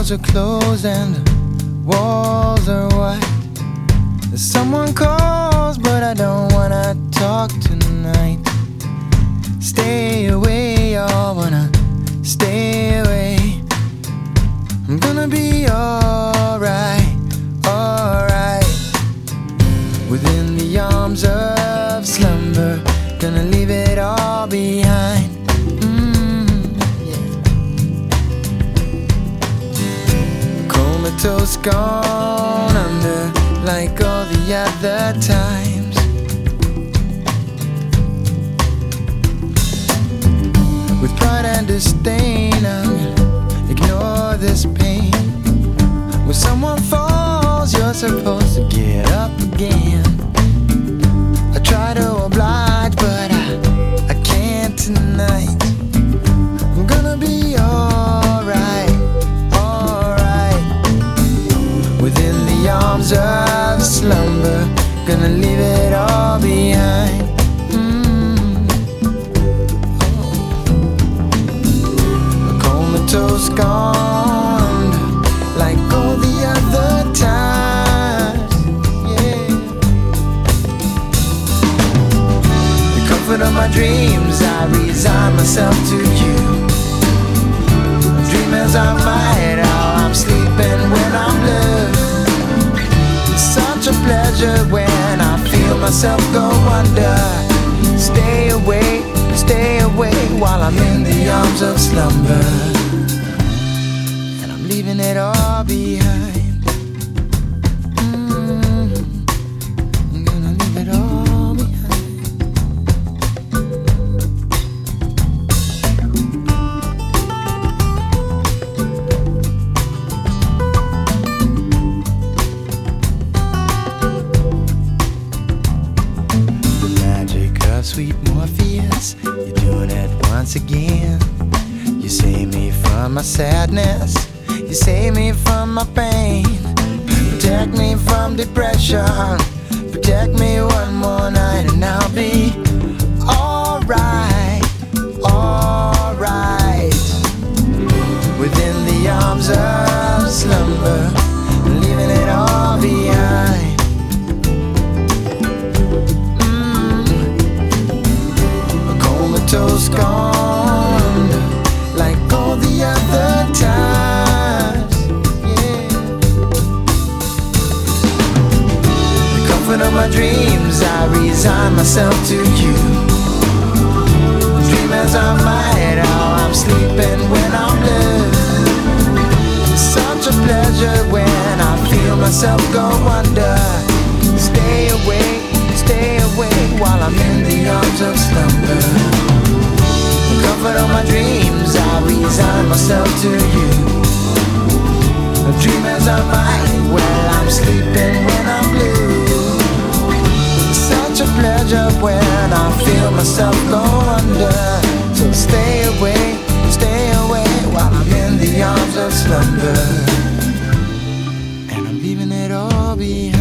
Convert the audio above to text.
doors are closed and the walls are white. Someone calls, but I don't wanna talk tonight. Stay away, y'all wanna stay away. I'm gonna be alright, alright. Within the arms of slumber, gonna leave it all behind. Comatose gone under like all the other times. With pride and disdain, I'm gonna ignore this pain. When someone falls, you're supposed to get up again. I try to oblige, but I can't tonight. I'm gonna be alright, alright. Within the arms of slumber, gonna leave it all behind. Comatose gone like all the other times, yeah. The comfort of my dreams, I resign myself to you. Dream as I might, how I'm sleeping when I'm blue. It's such a pleasure when I feel myself go under. Stay away while I'm in the arms of slumber. And I'm leaving it all behind. I'm gonna leave it all behind. The magic of sweet Morpheus, you're doing it once again. You save me from my sadness, you save me from my pain. Protect me from depression, protect me one more night, and I'll be alright, alright. Within the arms of slumber, leaving it all behind. Comatose gone like all the other times, yeah. The comfort of my dreams, I resign myself to you. Dream as I might, how I'm sleeping when I'm blue. It's such a pleasure when I feel myself go under. Stay away while I'm in the arms of slumber. Comfort of my dreams, I resign myself to you. Dream as I might, well, I'm sleeping when I'm blue. It's such a pleasure when I feel myself go under. So stay away while I'm in the arms of slumber. And I'm leaving it all behind.